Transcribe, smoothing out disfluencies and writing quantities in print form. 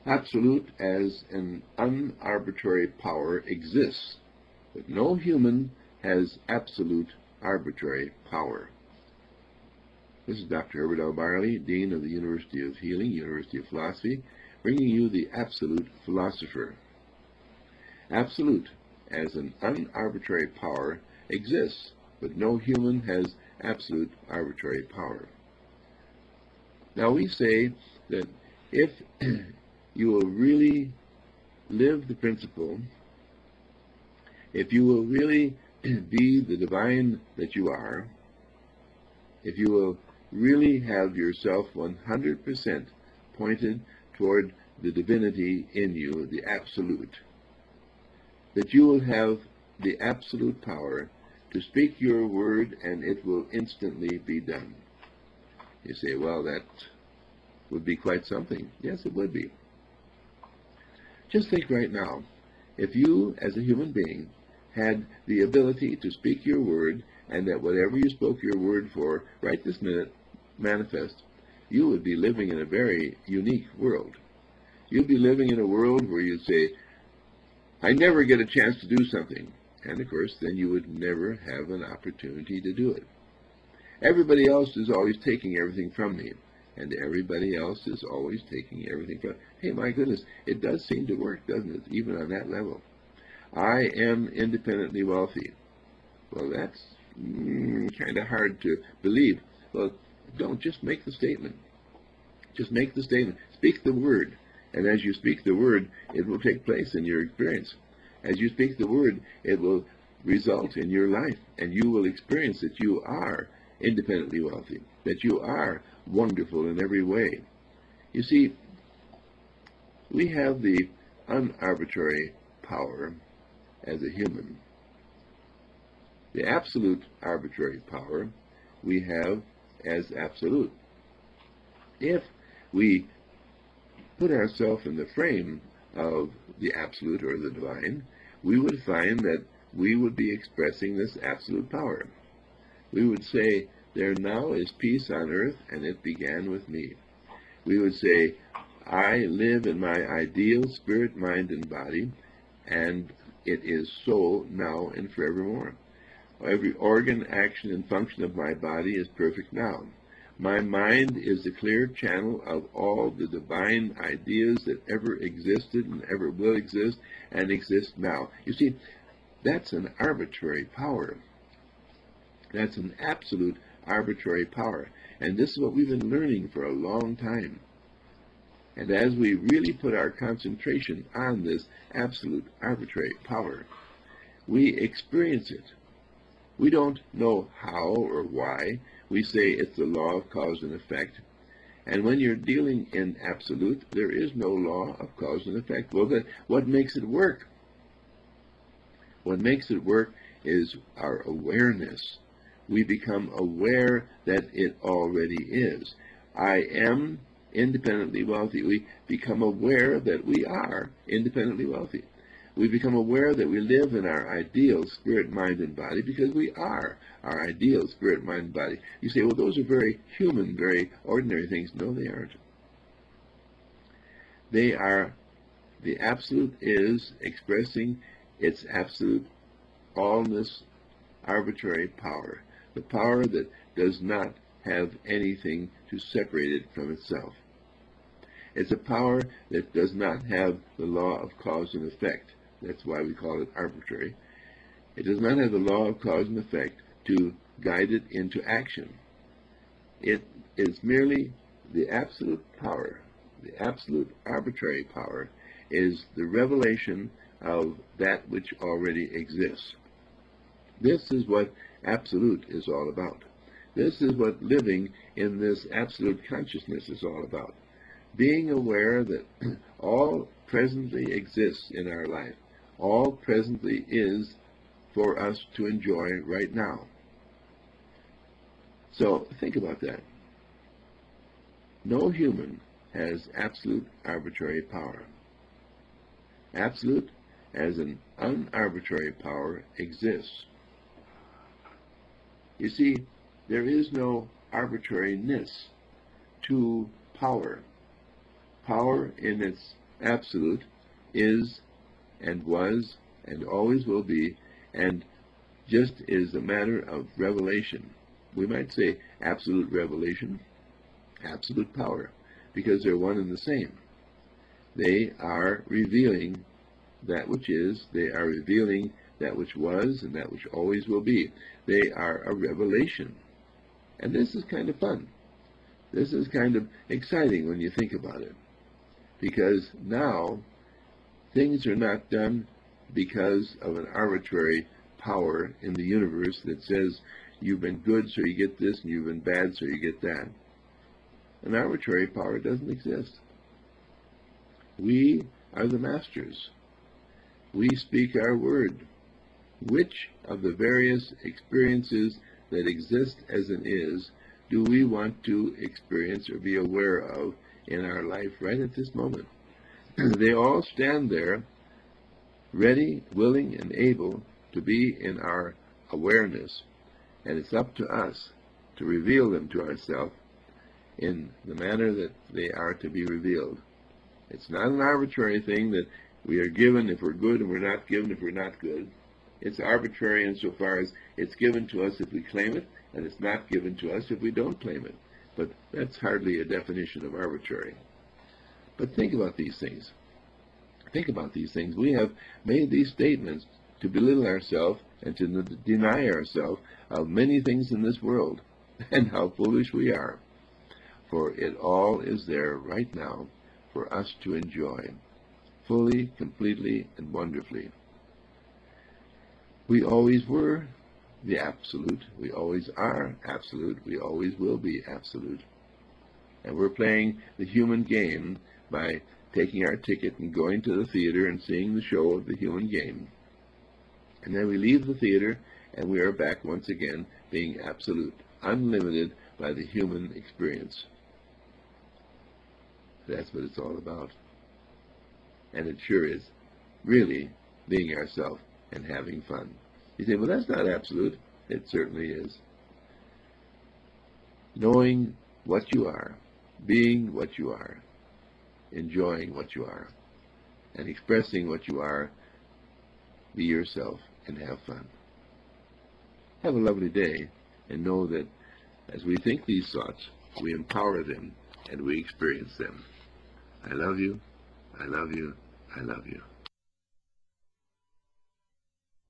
Absolute as an unarbitrary power exists, but no human has absolute arbitrary power. This is Dr. Herbert L. Barley, Dean of the University of Healing, University of Philosophy, bringing you the Absolute Philosopher. Absolute as an unarbitrary power exists, but no human has absolute arbitrary power. Now we say that if you will really live the principle, if you will really be the divine that you are, if you will really have yourself 100% pointed toward the divinity in you, the absolute, that you will have the absolute power to speak your word and it will instantly be done. You say, well, that would be quite something. Yes, it would be. Just think right now, if you as a human being had the ability to speak your word and that whatever you spoke your word for right this minute manifest, you would be living in a very unique world. You'd be living in a world where you'd say, I never get a chance to do something. And of course, then you would never have an opportunity to do it. Everybody else is always taking everything from me. And everybody else is always taking everything from me. Hey, my goodness, it does seem to work, doesn't it? Even on that level. I am independently wealthy. Well, that's kind of hard to believe. Well, don't. Just make the statement. Just make the statement. Speak the word. And as you speak the word, it will take place in your experience. As you speak the word, it will result in your life. And you will experience that you are independently wealthy, that you are wonderful in every way. You see, we have the unarbitrary power as a human. The absolute arbitrary power we have as absolute. If we put ourselves in the frame of the absolute or the divine, we would find that we would be expressing this absolute power. We would say, there now is peace on earth, and it began with me. We would say, I live in my ideal spirit, mind, and body, and it is so now and forevermore. Every organ, action, and function of my body is perfect now. My mind is the clear channel of all the divine ideas that ever existed and ever will exist and exist now. You see, that's an arbitrary power. That's an absolute arbitrary power. And this is what we've been learning for a long time. And as we really put our concentration on this absolute arbitrary power, we experience it. We don't know how or why. We say it's the law of cause and effect. And when you're dealing in absolute, there is no law of cause and effect. Well, then, what makes it work? What makes it work is our awareness. We become aware that it already is. I am independently wealthy. We become aware that we are independently wealthy. We become aware that we live in our ideal spirit, mind, and body because we are our ideal spirit, mind, and body. You say, well, those are very human, very ordinary things. No, they aren't. They are, the absolute is expressing its absolute allness, arbitrary power. The power that does not have anything to separate it from itself. It's a power that does not have the law of cause and effect. That's why we call it arbitrary. It does not have the law of cause and effect to guide it into action. It is merely the absolute power, the absolute arbitrary power, is the revelation of that which already exists. This is what absolute is all about. This is what living in this absolute consciousness is all about. Being aware that all presently exists in our life. All presently is for us to enjoy right now. So think about that. No human has absolute arbitrary power. Absolute as an unarbitrary power exists. You see, there is no arbitrariness to power. Power in its absolute, is and was and always will be, and just is a matter of revelation. We might say absolute revelation, absolute power, because they're one and the same. They are revealing that which is, they are revealing that which was and that which always will be. They are a revelation. And this is kind of fun. This is kind of exciting when you think about it. Because now, things are not done because of an arbitrary power in the universe that says, you've been good so you get this, and you've been bad so you get that. An arbitrary power doesn't exist. We are the masters. We speak our word. Which of the various experiences that exist as an is do we want to experience or be aware of in our life right at this moment? They all stand there, ready, willing, and able to be in our awareness, and it's up to us to reveal them to ourselves in the manner that they are to be revealed. It's not an arbitrary thing that we are given if we're good and we're not given if we're not good. It's arbitrary insofar as it's given to us if we claim it, and it's not given to us if we don't claim it. But that's hardly a definition of arbitrary. But think about these things. Think about these things. We have made these statements to belittle ourselves and to deny ourselves of many things in this world, and how foolish we are. For it all is there right now for us to enjoy, fully, completely, and wonderfully. We always were the absolute. We always are absolute. We always will be absolute. And we're playing the human game by taking our ticket and going to the theater and seeing the show of the human game. And then we leave the theater and we are back once again being absolute, unlimited by the human experience. That's what it's all about. And it sure is really being ourselves and having fun. You say, well, that's not absolute. It certainly is. Knowing what you are, being what you are, enjoying what you are, and expressing what you are, be yourself and have fun. Have a lovely day, and know that as we think these thoughts, we empower them and we experience them. I love you. I love you. I love you.